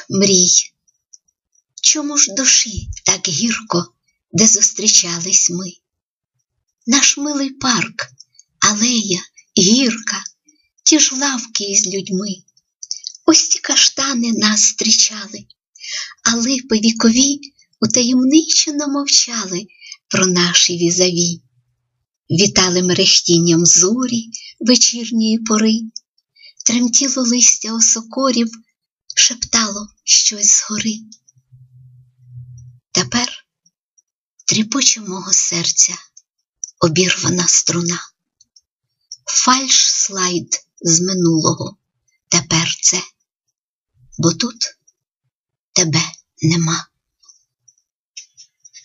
мрій. Чому ж душі так гірко, де зустрічались ми? Наш милий парк, алея, гірка, ті ж лавки із людьми. Ось ті каштани нас зустрічали, а липи вікові утаємничено мовчали про наші візаві. Вітали мерехтінням зорі вечірньої пори, тремтіло листя осокорів, шептало щось згори. Тепер тріпоче мого серця обірвана струна. Фальш-слайд з минулого тепер це, бо тут тебе нема.